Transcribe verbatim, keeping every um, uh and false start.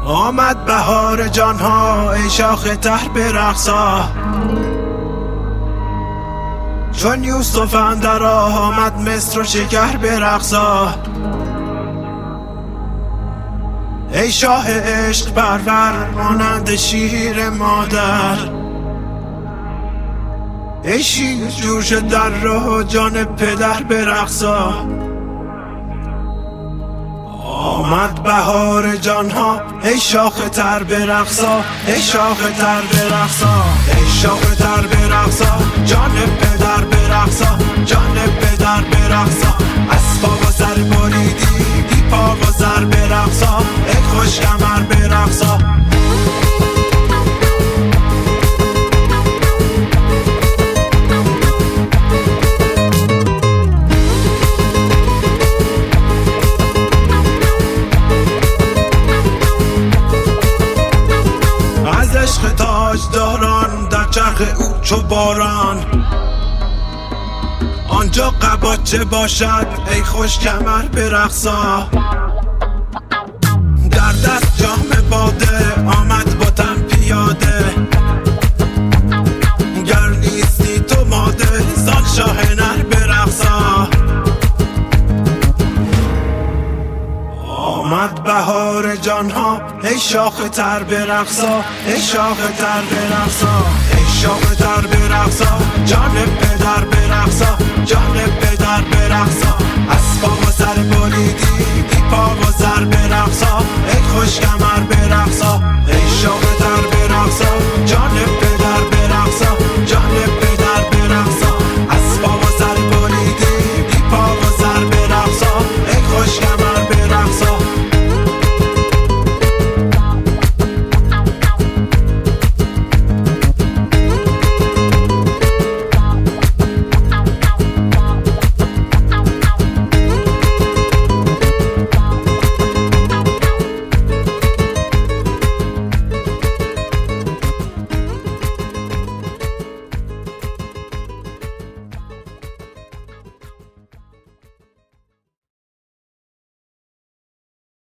آمد بهار جانها ای شاخ تر برقصا، چون یوسف اندر آمد مصر و شکر برقصا. ای شاه عشق پرور مانند شیر مادر، ای شیر جوش در راه جان پدر برقصا. آمد بهار جانها ای شاخ تر برقصا، ای شاخ تر برقصا، ای شاخ تر برقصا، جان پدر برقصا، جان پدر برقصا. از پا و سر بریدی بی پا و سر برقصا، ای خوش کمر برقصا. عشق تاجداران در چرخ او چو باران، آنجا قباچه باشد ای خوش کمر برقصا. در دست جام باده آمد با تن پیاده، گر نیستی تو ماده زان شاه نر برقصا. آمد بهار جانها ای شاخ تر برقصا، ای شاخ تر برقصا، ای شاخ تر برقصا، جان پدر برقصا، جان پدر برقصا. از پا و سر بریدی